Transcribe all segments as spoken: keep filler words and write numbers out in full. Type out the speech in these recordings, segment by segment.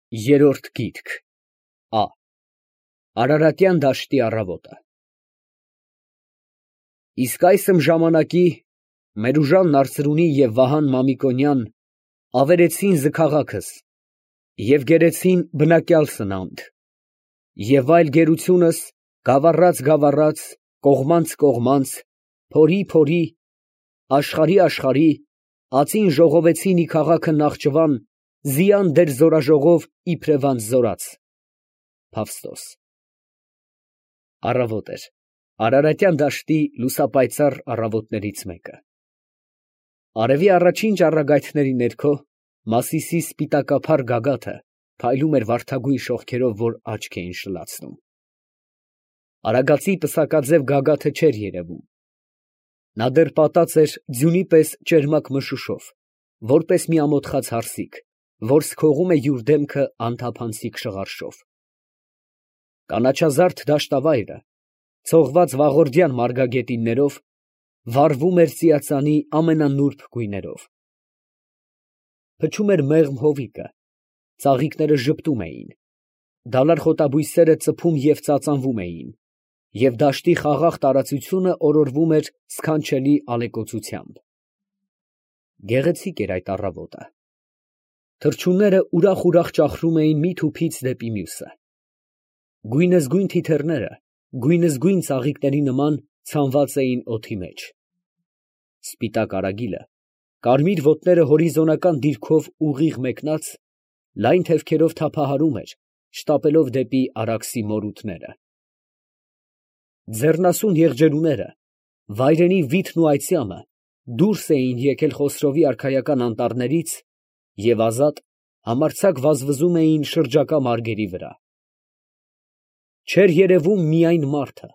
Երրորդ գիրք Ա. Արարատյան դաշտի առավոտը։ Իսկ այսմ ժամանակի Մերուժան Նարսրունի և Վահան Մամիկոնյան ավերեցին զքաղաքս և գերեցին բնակյալ սնանդ և այլ գերությունս գավառաց֊գավառաց, կողմանց֊կողմանց, փորի֊փորի, աշխարհի֊աշխարհի, ածին ժողովեցին ի քաղաքը Նախճվան, զիան դեր զորաժողով իբրև անց զորաց։ Փավստոս։ Առավոտ էր, Արարատյան դաշտի լուսապայծառ առավոտներից մեկը։ Արևի առաջին ճառագայթների ներքո Մասիսի սպիտակափառ գագաթը փայլում էր վարդագույն շողքերով, որ աչք էին շլացնում։ Արագածի պսակաձև գագաթը չէր երևում։ Նա դեռ պատած էր ձյունի պես ճերմակ մշուշով, որպես մի ամոթխած հարսիկ, որ սքողում է յուր դեմքը անթափանցիկ շղարշով։ Կանաչազարդ դաշտավայրը, ցողված վաղորդյան մարգագետիններով, վառվում էր ծիածանի ամենանուրբ գույներով։ Փչում էր մեղմ հովիկը, ծաղիկները ժպտում էին, դալար խոտաբույսերը ծփում և ծածանվում էին, և դաշտի խաղաղ տարածությունը օրորվում էր սքանչելի ալեկոծությամբ։ Գեղեցիկ էր այդ առավոտը։ Թռչունները ուրախ֊ուրախ ճախրում էին մի թուփից դեպի մյուսը։ Գույնզգույն թիթեռները գույնզգույն ծաղիկների նման ցանված էին օդի մեջ։ Սպիտակ արագիլը, կարմիր ոտները հորիզոնական դիրքով ուղիղ մեկնած, լայն թևքերով թափահարում էր, շտապելով դեպի Արաքսի մորութները։ Ձեռնասուն եղջերուները, վայրենի վիթն ու այծյամը դուրս էին եկել Խոսրովի արքայական անտառներից և ազատ, համարձակ վազվզում էին շրջակա մարգերի վրա։ Չէր երևում միայն մարդը։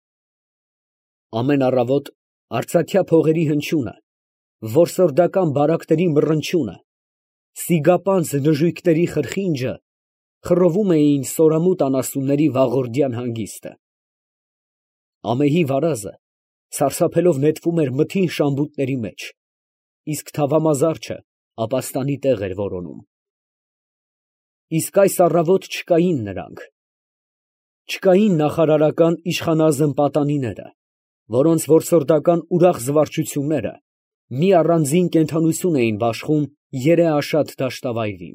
Ամեն առավոտ արծաթյա փողերի հնչյունը, որսորդական բարակների մռնչյունը, սիգապանծ նժույգների խրխինջը խռովում էին սորամուտ անասունների վաղորդյան հանգիստը։ Ամեհի վարազը սարսափելով նետվում էր մթին շամբուտների մեջ, իսկ թավամազարջը ապաստանի տեղ էր որոնում։ Իսկ այս առավոտ չկային նրանք։ Չկային նախարարական իշխանազն պատանիները, որոնց որսորդական ուրախ զվարճությունները մի առանձին կենդանություն էին բաշխում երեաշատ դաշտավայրին։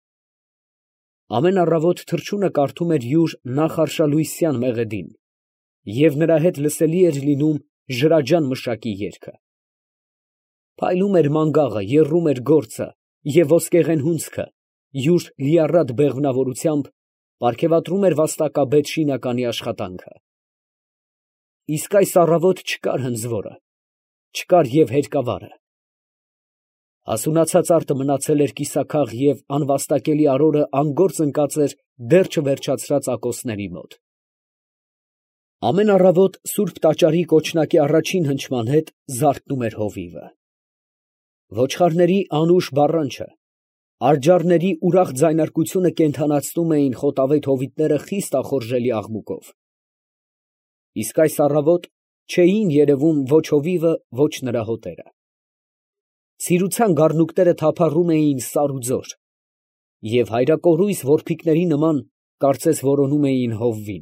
Ամեն առավոտ թռչունը կարդում էր յուր նախարշալույսյան մեղեդին, և նրա հետ լսելի էր լինում ժրաջան մշակի երգը։ Փայլում էր մանգաղը, եռում էր գործը և ոսկեղեն հունձքը յուր լիառատ բեղմնավորությամբ պարգևատրում էր վաստակաբեդ շինականի աշխատանքը։ Իսկ այս առավոտ չկար հնձվորը, չկար և հերկավարը։ Հասունացած արտը մնացել էր կիսաքաղ և անվաստակելի արորը անգործ ընկած էր դեռ չվերջացրած ակոսների մոտ։ Ամեն առավոտ սուրբ տաճարի կոչնակի առաջին հնչման հետ զարթնում էր հովիվը։ Ոչխարների անուշ բառանչը, արջառների ուրախ ձայնարկությունը կենդանացնում էին խոտավետ հովիտները խիստ ախորժելի աղմուկով։ Իսկ այս առավոտ չէին երևում ոչ հովիվը, ոչ նրա հոտերը։ Ցիրուցան գառնուկները թափառում էին սար ու ձոր, և հայրակորույս որփիկների նման կարծես որոնում էին հովվին։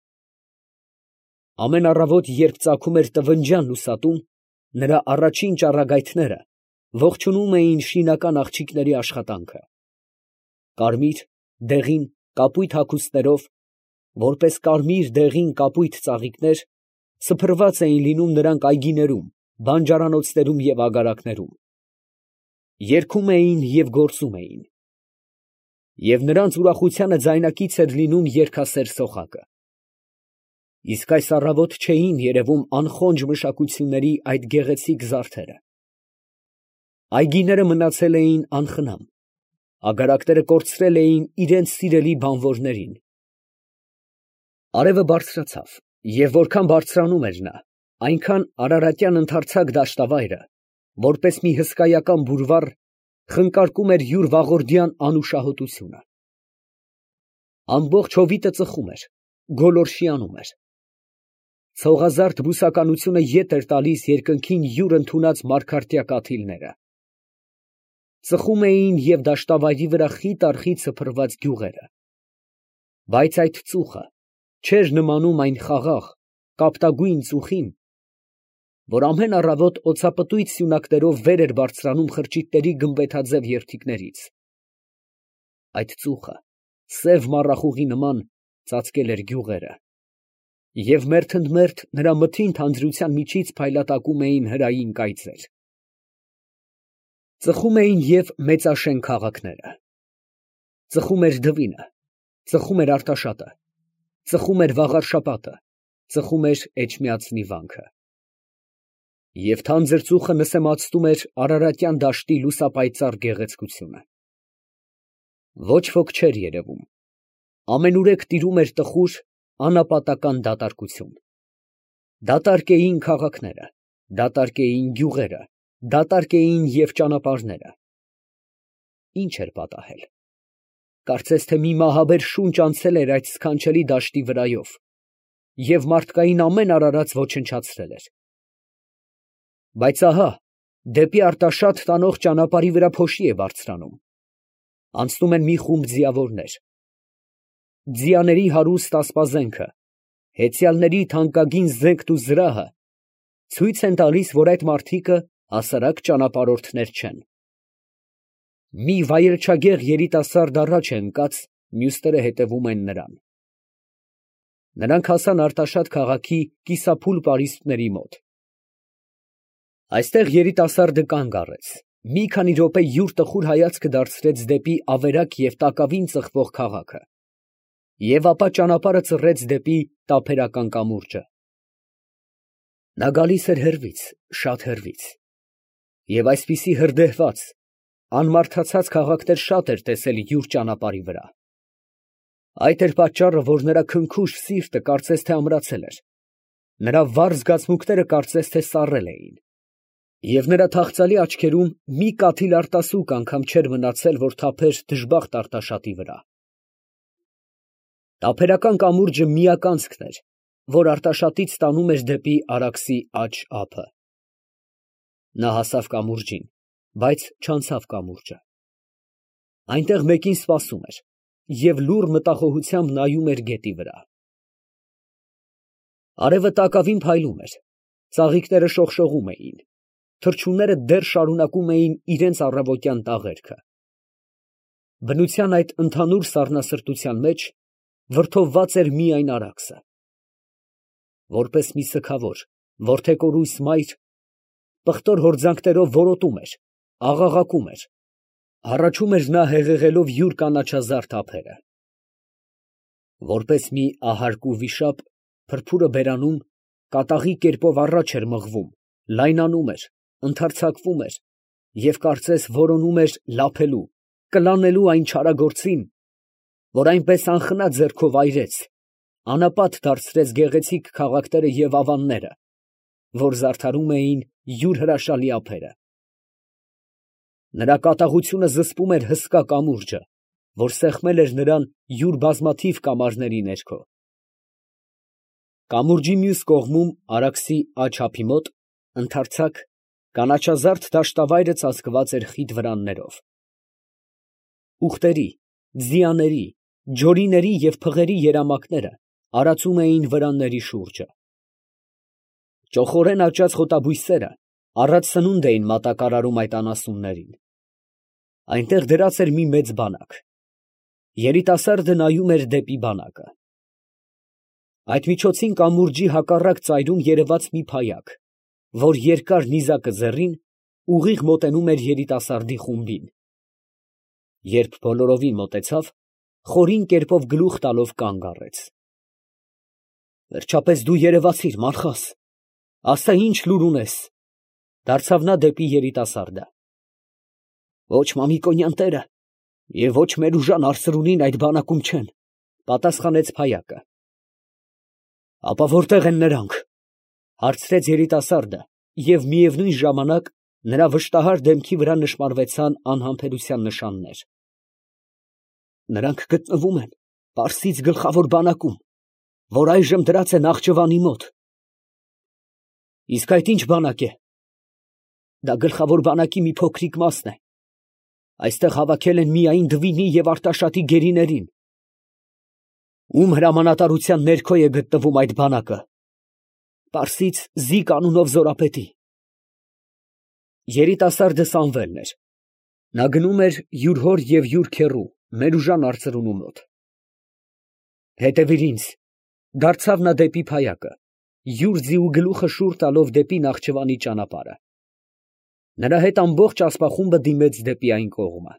Ամեն առավոտ, երբ ծագում էր տվնջյան լուսատուն, նրա առաջին ճառագայթները ողջունում էին շինական աղջիկների աշխատանքը։ Կարմիր, դեղին, կապույտ հագուստներով, որպես կարմիր, դեղին, կապույտ ծաղիկներ, սփռված էին լինում նրանք այգիներում, բանջարանոցներում և ագարակներում։ Երգում էին և գործում էին։ Եվ նրանց ուրախությանը ձայնակից էր լինում երգասեր սոխակը։ Իսկ այս առավոտ չէին երևում անխոնջ մշակությունների այդ գեղեցիկ զարդերը։ Այգիները մնացել էին անխնամ, ագարակները կորցրել էին իրանց սիրելի բանվորներին։ Արևը բարձրացավ, և որքան բարձրանում էր նա, այնքան արարատյան ընդարձակ դաշտավայրը, որպես մի հսկայական բուրվար, խնկարկում էր յուր վաղորդյան անուշահոտությունը։ Ամբողջ հովիտը ծխում էր, գոլորշիանում էր։ Ցողազարդ բուսականությունը ետ էր տալիս երկնքին յուր ընդունած մարգարտյա կաթիլները։ ծխում էին և դաշտավայրի վրա խիտ առ խիտ սփռված գյուղերը, բայց այդ ծուխը չէր նմանում այն խաղաղ, կապտագույն ծուխին, որ ամեն առավոտ օծապտույտ սյունակներով վեր էր բարձրանում խրճիթների գմբեթաձև երդիքներից. այդ ծուխը սև մառախուղի նման ծածկել էր գյուղերը, և մերթընդմերթ նրա մթին թանձրության միջից փայլատակում էին հրային կայծեր. ծխում էին և մեծաշեն քաղաքները, ծխում էր Դվինը, ծխում էր Արտաշատը, ծխում էր Վաղարշապատը, ծխում էր Էջմիածնի վանքը, և թանձր ծուխը նսեմացնում էր արարատյան դաշտի լուսապայծառ գեղեցկությունը. ոչ ոք չէր երևում, ամենուրեք տիրում էր տխուր, անապատական դատարկություն, դատարկ էին քաղաքները, դատարկ էին գյուղերը, դատարկ էին և ճանապարհները. ի՞նչ էր պատահել, կարծես թե մի մահաբեր շունչ անցել էր այդ սքանչելի դաշտի վրայով և մարդկային ամեն արարած ոչնչացրել էր. բայց ահա դեպի Արտաշատ տանող ճանապարհի վրա փոշի է բարձրանում, անցնում են մի խումբ ձիավորներ, ձիաների հարուստ ասպազենքը, հեծյալների թանկագին զենքն ու զրահը ցույց են տալիս, որ այդ մարդիկը հասարակ ճանապարհորդներ չեն. մի վայելչագեղ երիտասարդ առաջ է ընկած, մյուսները հետևում են նրան. նրանք հասան Արտաշատ քաղաքի կիսափուլ պարիսպների մոտ. այստեղ երիտասարդը կանգ առեց, մի քանի րոպե յուր տխուր հայացքը դարձրեց դեպի ավերակ և տակավին ծխվող քաղաքը, և ապա ճանապարհը ծռեց դեպի տափերական կամուրջը. նա գալիս էր հեռվից, շատ հեռվից, և այսպիսի հրդեհված, անմարդացած քաղաքներ շատ էր տեսել յուր ճանապարհի վրա. այդ էր պատճառը, որ նրա քնքուշ սիրտը կարծես թե ամրացել էր, նրա վառ զգացմունքները կարծես թե սառել էին, և նրա թախծալի աչքերում մի կաթիլ արտասուք անգամ չէր մնացել, որ թափեր դժբախտ Արտաշատի վրա. տափերական կամուրջը միականցքն էր, որ Արտաշատից տանում էր դեպի Արաքսի աջ ափը. նա հասավ կամուրջին, բայց չանցավ կամուրջը. այնտեղ մեկին սպասում էր և լուռ մտախոհությամբ նայում էր գետի վրա. արևը տակավին փայլում էր, ծաղիկները շողշողում էին, թռչունները դեռ շարունակում էին իրենց առավոտյան տաղերքը. բնության այդ ընդհանուր սառնասրտության մեջ վրդովված էր միայն Արաքսը. որպես մի սգավոր, որդեկորույս մայր, պղտոր հորձանքներով որոտում էր, աղաղակում էր, հառաչում էր նա հեղեղելով յուր կանաչազարդ ափերը. որպես մի ահարկու վիշապ, փրփուրը բերանում, կատաղի կերպով առաջ էր մղվում, լայնանում էր, ընդարձակվում էր և կարծես որոնում էր լափելու, կլանելու այն չարագործին, որ այնպես անխնա ձեռքով այրեց, անապատ դարձրեց գեղեցիկ քաղաքները և ավանները, որ զարդարում էին յուր հրաշալի ափերը. նրա կատաղությունը զսպում էր հսկա կամուրջը, որ սեղմել էր նրան յուր բազմաթիվ կամարների ներքո. կամուրջի մյուս կողմում, Արաքսի աջ ափի մոտ, ընդարձակ, կանաչազարդ դաշտավայրը ծածկված էր խիտ վրաններով. ուղտերի, ձիաների, ջորիների և փղերի երամակները արածում էին վրանների շուրջը. ճոխորեն աճած խոտաբույսերը առատ սնունդ էին մատակարարում այդ անասուններին. այնտեղ դրած էր մի մեծ բանակ. երիտասարդը նայում էր դեպի բանակը. այդ միջոցին կամուրջի հակառակ ծայրում երևաց մի փայակ, որ երկար նիզակը ձեռին, ուղիղ մոտենում էր երիտասարդի խումբին. երբ բոլորովին մոտեցավ, խորին կերպով գլուխ տալով կանգ առեց. վերջապես դու երևացիր, Մալխաս, ասա ինչ լուր ունես, դարձավ նա դեպի երիտասարդը. ոչ Մամիկոնյան տերը և ոչ մեր ուժան արսրունին այդ բանակում չեն, պատասխանեց փայակը. ապա որտե՞ղ են նրանք, հարցրեց երիտասարդը, և միևնույն ժամանակ նրա վշտահար դեմքի վրա նշմարվեցան անհամբերության նշաններ. նրանք գտնվում են Պարսից գլխավոր բանակում, որ այժմ դրած է Նախճվանի մոտ. իսկ այդ ի՞նչ բանակ է, դա գլխավոր բանակի մի փոքրիկ մասն է, Այստեղ հավաքել են միայն Դվինի և Արտաշատի գերիներին։ Ում հրամանատարության ներքո է գտնվում այդ բանակը։ Պարսից Զիկ անունով զորապետի։ Երիտասարդը Սամվելն էր։ Նա գնում էր յուր հոր և յուր քեռու Մերուժան արծրունու մոտ։ Հետևիր ինձ, դարձավ նա դեպի փայակը, յուր ձիու գլուխը շուռ տալով դեպի Նախճիվանի ճանապարհը։ Նրա հետ ամբողջ ասպախումբը դիմեց դեպի այն կողմը։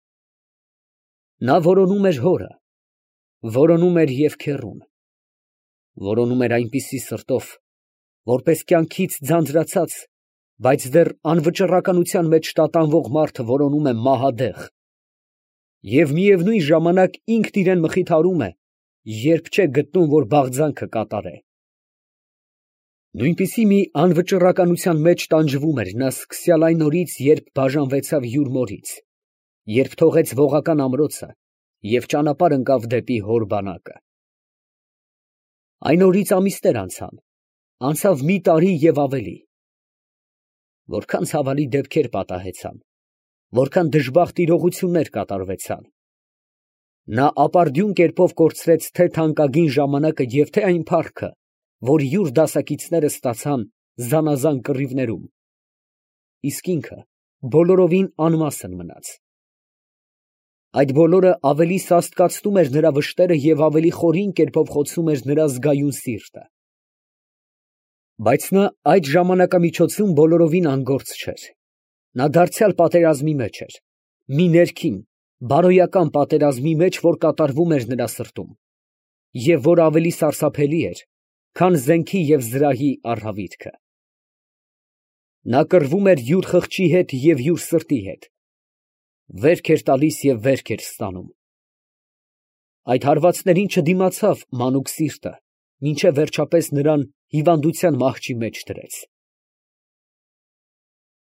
Նա որոնում էր հորը, որոնում էր և քեռուն, որոնում էր այնպիսի սրտով, որպես կյանքից ձանձրացած, բայց դեռ անվճռականության մեջ տատանվող մարդը որոնում է մահադեղ, և միևնույն ժամանակ ինքն իրան մխիթարում է, երբ չէ գտնում, որ բաղձանքը կատարե։ Նույնպիսի մի անվճռականության մեջ տանջվում էր նա սկսյալ այն օրից, երբ բաժանվեցավ յուր մորից, երբ թողեց ողական ամրոցը և ճանապարհ ընկավ դեպի հոր բանակը։ Այն օրից ամիսներ անցան, անցավ մի տարի և ավելի։ Որքան ցավալի դեպքեր պատահեցան, որքան դժբախտ իրողություններ կատարվեցան։ Նա ապարդյուն կերպով կորցրեց թե թանկագին ժամանակը և թե այն փառքը, որ յուր դասակիցները ստացան զանազան կռիվներում, իսկ ինքը բոլորովին անմասն մնաց։ Այդ բոլորը ավելի սաստկացնում էր նրա վշտերը և ավելի խորին կերպով խոցում էր նրա զգայուն սիրտը։ Բայց նա այդ ժամանակամիջոցում բոլորովին անգործ չէր։ Նա դարձյալ պատերազմի մեջ էր, մի ներքին, բարոյական պատերազմի մեջ, որ կատարվում էր նրա սրտում, և որ ավելի սարսափելի էր, քան զենքի և զրահի առհավիրքը։ Նա կռվում էր յուր խղճի հետ և յուր սրտի հետ, վերք էր տալիս և վերք էր ստանում։ Այդ հարվածներին չդիմացավ մանուկ սիրտը, մինչև վերջապես նրան հիվանդության մահճի մեջ դրեց։